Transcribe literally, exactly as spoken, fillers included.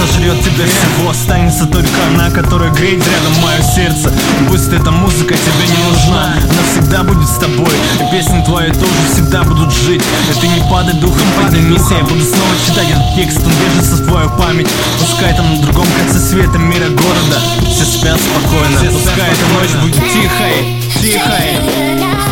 сожрет тебя всего. Останется только она, которая греет рядом мое сердце. Пусть эта музыка тебе не нужна, она всегда будет с тобой. И песни твои тоже всегда будут жить. И ты не падай духом, поднимись. Я буду снова читать этот текст, он держится в твою память. Пускай там на другом конце света, мира, города все спят спокойно. Пускай эта ночь будет тихой, тихой.